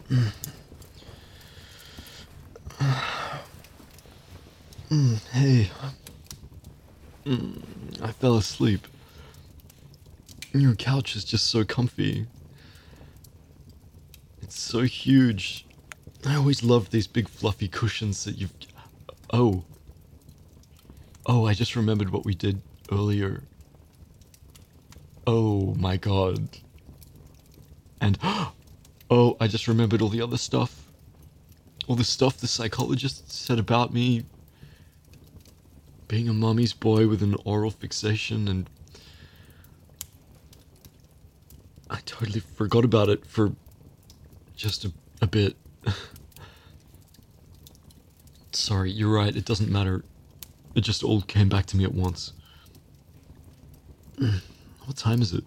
Hey, I fell asleep. Your couch is just so comfy. It's so huge. I always loved these big fluffy cushions that you've. Oh. Oh, I just remembered what we did earlier. Oh my god. And. Oh, I just remembered all the other stuff. All the stuff the psychologist said about me. Being a mummy's boy with an oral fixation, and I totally forgot about it for just a bit. Sorry, you're right, it doesn't matter. It just all came back to me at once. What time is it?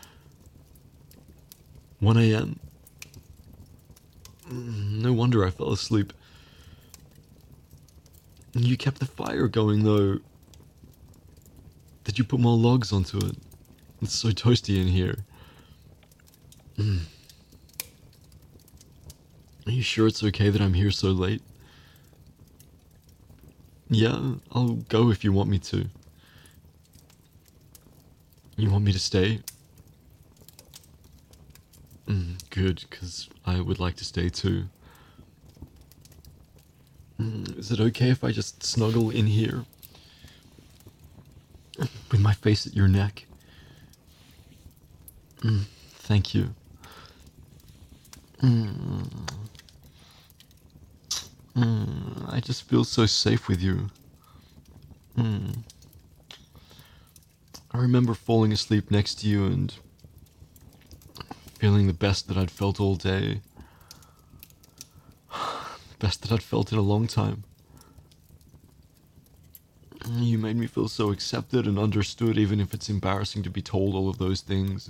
1 a.m. No wonder I fell asleep. You kept the fire going, though. Did you put more logs onto it? It's so toasty in here. Are you sure it's okay that I'm here so late? Yeah, I'll go if you want me to. You want me to stay? Good, because I would like to stay too. Is it okay if I just snuggle in here? With my face at your neck? Thank you. I just feel so safe with you. I remember falling asleep next to you and feeling the best that I'd felt all day. Best that I'd felt in a long time. You made me feel so accepted and understood, even if it's embarrassing to be told all of those things.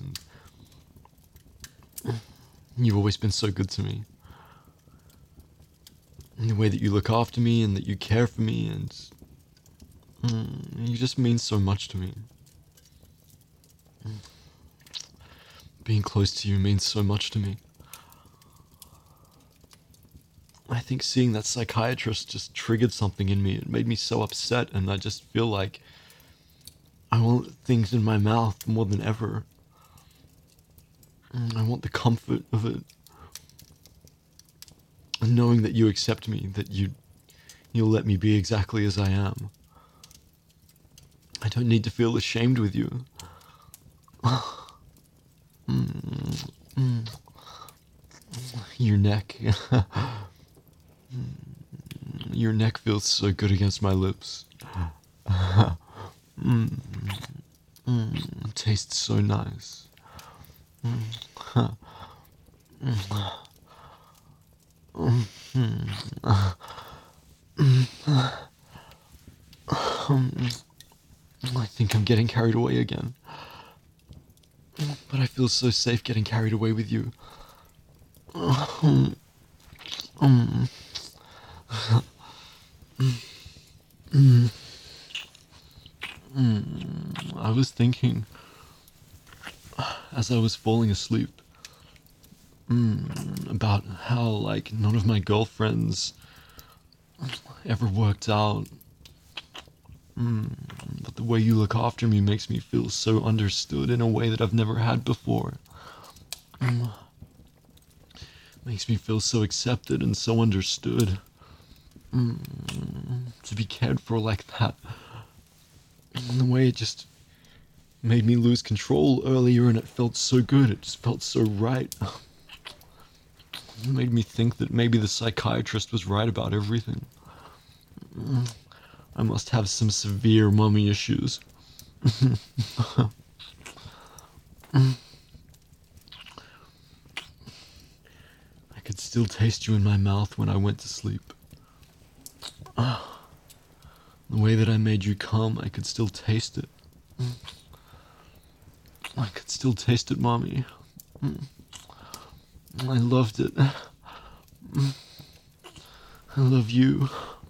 And you've always been so good to me. In the way that you look after me and that you care for me, and you just mean so much to me. Being close to you means so much to me. I think seeing that psychiatrist just triggered something in me. It made me so upset, and I just feel like I want things in my mouth more than ever. I want the comfort of it. And knowing that you accept me, that you'll let me be exactly as I am. I don't need to feel ashamed with you. Your neck. Your neck feels so good against my lips. It tastes so nice. I think I'm getting carried away again. But I feel so safe getting carried away with you. I was thinking, as I was falling asleep, about how, like, none of my girlfriends ever worked out. But the way you look after me makes me feel so understood in a way that I've never had before. Makes me feel so accepted and so understood. To be cared for like that. And the way it just made me lose control earlier, and it felt so good. It just felt so right. It made me think that maybe the psychiatrist was right about everything. I must have some severe mummy issues. I could still taste you in my mouth when I went to sleep. The way that I made you come, I could still taste it. I could still taste it, Mommy. I loved it. I love you.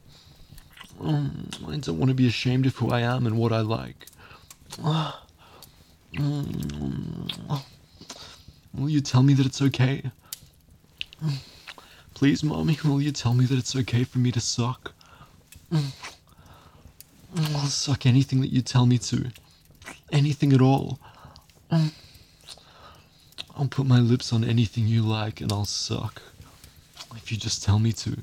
I don't want to be ashamed of who I am and what I like. Will you tell me that it's okay? Please, mommy, will you tell me that it's okay for me to suck? I'll suck anything that you tell me to. Anything at all. I'll put my lips on anything you like and I'll suck. If you just tell me to.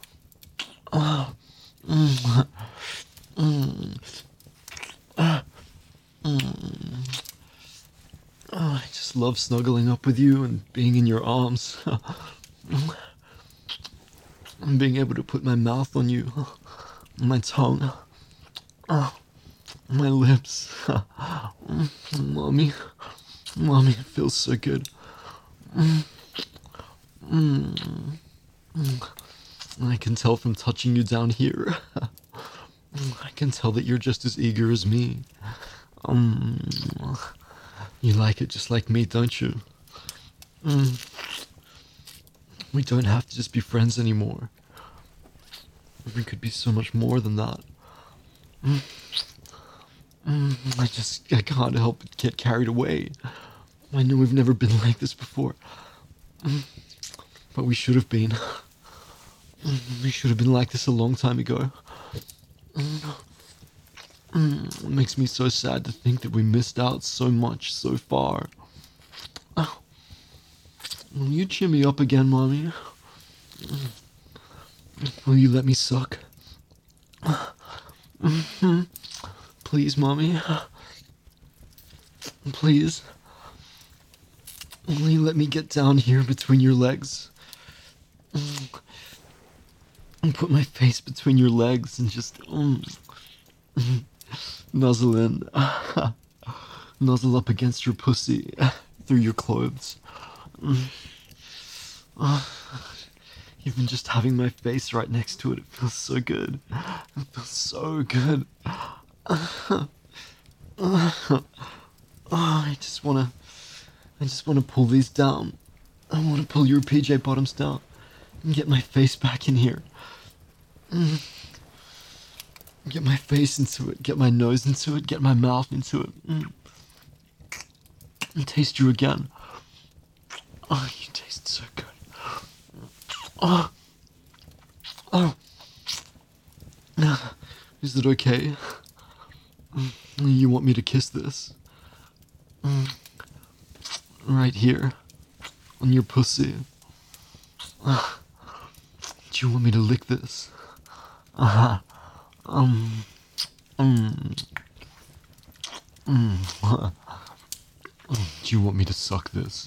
I just love snuggling up with you and being in your arms. And being able to put my mouth on you. My tongue. My lips. Mommy. Mommy, it feels so good. I can tell from touching you down here. I can tell that you're just as eager as me. You like it just like me, don't you? We don't have to just be friends anymore. We could be so much more than that. I can't help but get carried away. I know we've never been like this before. But we should have been. We should have been like this a long time ago. It makes me so sad to think that we missed out so much so far. Will you cheer me up again, Mommy? Will you let me suck? Please, Mommy. Please. Will you let me get down here between your legs? And put my face between your legs and just nuzzle in. Nuzzle up against your pussy through your clothes. Even just having my face right next to it, it feels so good. It feels so good. I just wanna pull these down. I wanna pull your PJ bottoms down and get my face back in here. Get my face into it, get my nose into it, get my mouth into it. And taste you again. Oh, you taste so good. Is it okay? You want me to kiss this? Right here. On your pussy. Do you want me to lick this? Do you want me to suck this?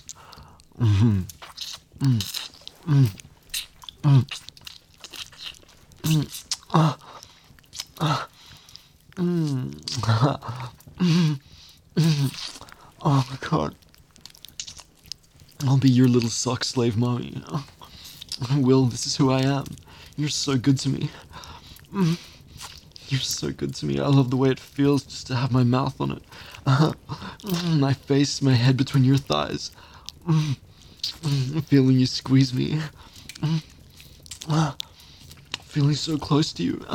Oh my God. I'll be your little sock slave, Mommy. I will, this is who I am. You're so good to me. You're so good to me. I love the way it feels just to have my mouth on it. My face, my head between your thighs. Feeling you squeeze me. Feeling so close to you.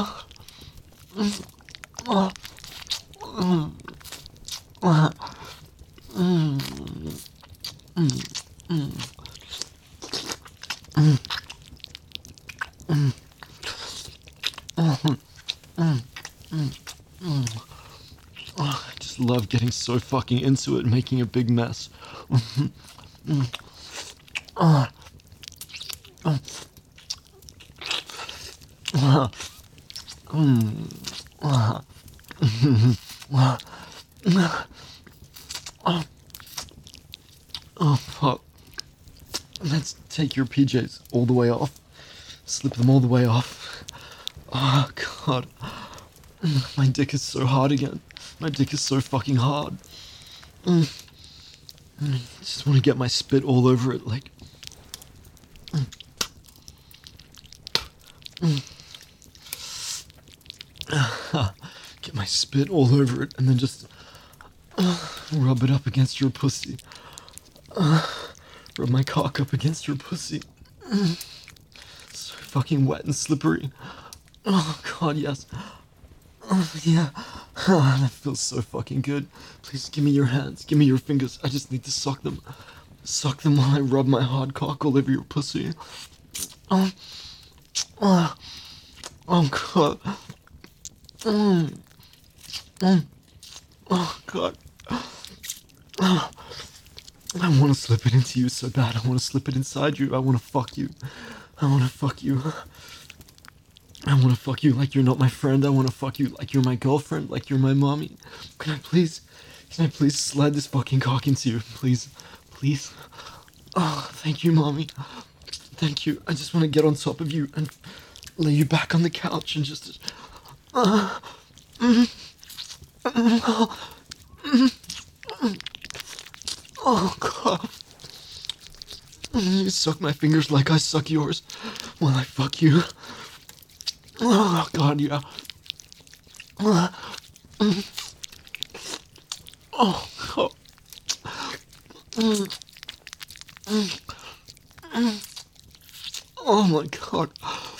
I just love getting so fucking into it and making a big mess. Oh, fuck. Let's take your PJs all the way off. Slip them all the way off. Oh, God. My dick is so hard again. My dick is so fucking hard. I just want to get my spit all over it, like... Get my spit all over it and then just rub it up against your pussy. Rub my cock up against your pussy. So fucking wet and slippery. Oh God, yes. Yeah. That feels so fucking good. Please give me your hands. Give me your fingers. I just need to suck them. Suck them while I rub my hard cock all over your pussy. Oh, oh, oh God. Mm, mm, oh God. Oh, I want to slip it into you so bad. I want to slip it inside you. I want to fuck you. I want to fuck you. I want to fuck you like you're not my friend. I want to fuck you like you're my girlfriend, like you're my mommy. Can I please slide this fucking cock into you? Please, please. Oh, thank you, mommy. Thank you. I just want to get on top of you and lay you back on the couch and just. Oh, God. You suck my fingers like I suck yours while I fuck you. Oh, God, yeah. Oh, God. Oh, my God.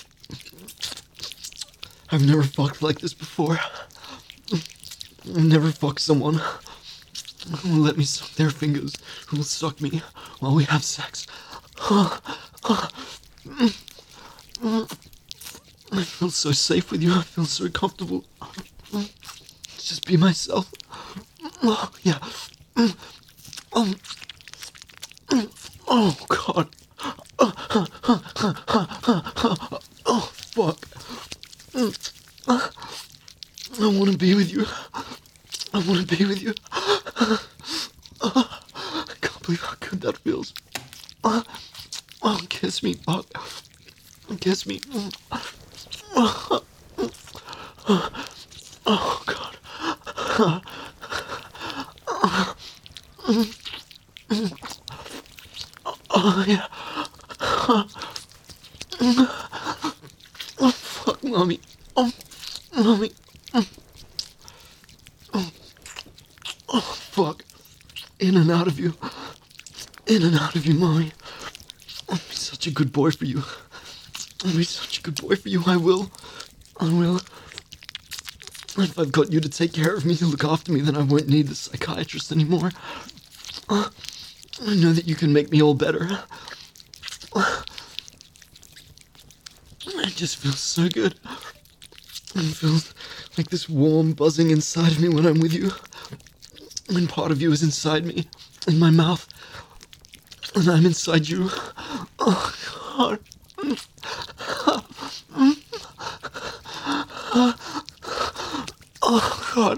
I've never fucked like this before. I've never fucked someone who will let me suck their fingers, who will suck me while we have sex. I feel so safe with you. I feel so comfortable. Just be myself. Oh, yeah. Oh, God. Oh, fuck. I want to be with you. I want to be with you. I can't believe how good that feels. Oh, kiss me, fuck. Kiss me. Oh, God. Oh, yeah. Oh, fuck, mommy. Oh, mommy. Oh, fuck. In and out of you. In and out of you, mommy. I'll be such a good boy for you. I'll be such a good boy for you. I will. I will. If I've got you to take care of me, to look after me, then I won't need the psychiatrist anymore. I know that you can make me all better. It just feels so good. It feels like this warm buzzing inside of me when I'm with you. And part of you is inside me, in my mouth. And I'm inside you. Oh, God. Oh, God.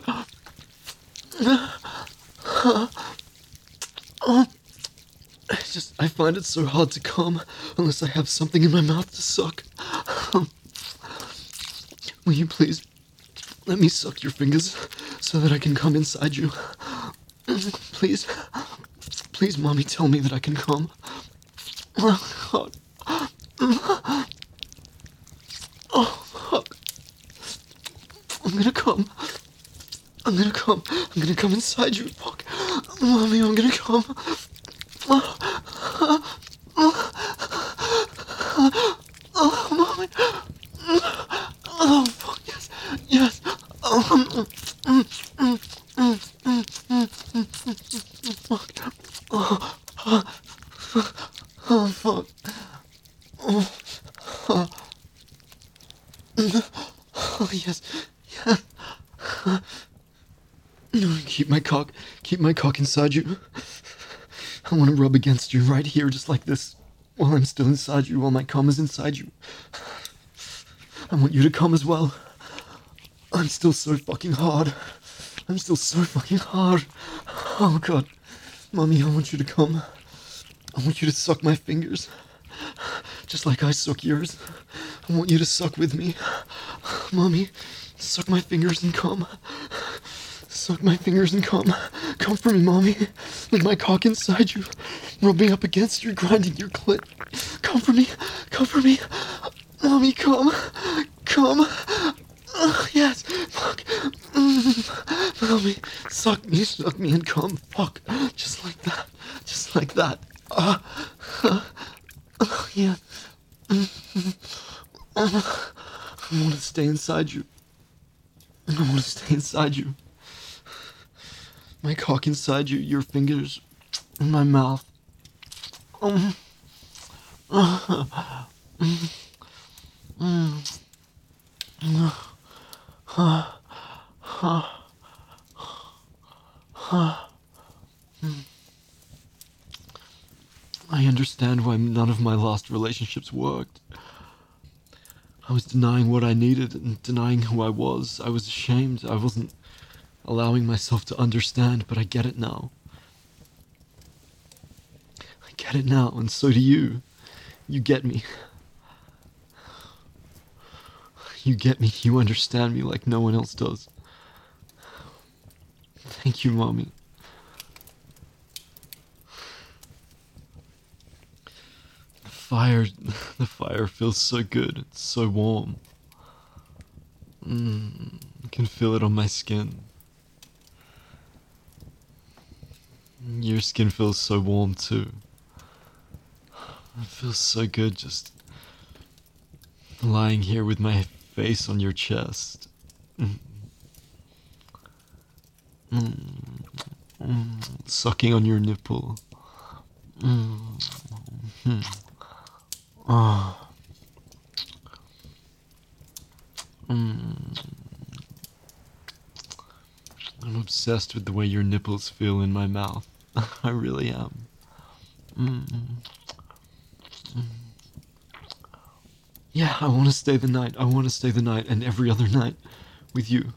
I find it so hard to come unless I have something in my mouth to suck. Will you please let me suck your fingers so that I can come inside you? Please. Please, mommy, tell me that I can come. Oh, God. Oh, fuck. I'm gonna come. I'm gonna come. I'm gonna come inside you. Fuck. Mommy, I'm gonna come. Oh, mommy. Oh, fuck, yes. Yes. Oh, fuck. Oh, oh, fuck. Oh, yes. Yes. No, keep my cock inside you. I want to rub against you right here, just like this, while I'm still inside you, while my cum is inside you. I want you to come as well. I'm still so fucking hard. I'm still so fucking hard. Oh, God. Mommy, I want you to come. I want you to suck my fingers. Just like I suck yours. I want you to suck with me. Mommy, suck my fingers and come. Suck my fingers and come. Come for me, mommy. With my cock inside you. Rubbing up against you, grinding your clit. Come for me. Come for me. Mommy, come. Come. Yes. Fuck. Mommy, suck me and come. Fuck. Just like that. Just like that. Yeah. I want to stay inside you. I want to stay inside you. My cock inside you, your fingers in my mouth. I understand why none of my last relationships worked. I was denying what I needed and denying who I was. I was ashamed. I wasn't allowing myself to understand, but I get it now. I get it now, and so do you. You get me. You get me. You understand me like no one else does. Thank you, Mommy. Fire, the fire feels so good. It's so warm. I can feel it on my skin. Your skin feels so warm too. It feels so good just lying here with my face on your chest. Sucking on your nipple. Oh. I'm obsessed with the way your nipples feel in my mouth. I really am. Yeah, I want to stay the night. I want to stay the night and every other night with you.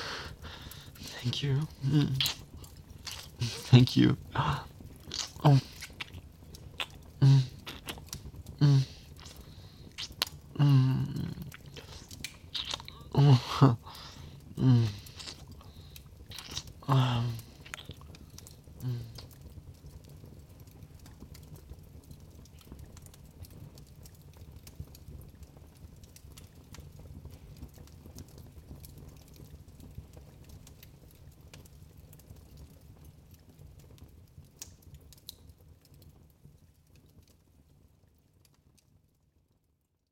Thank you. Thank you. Oh.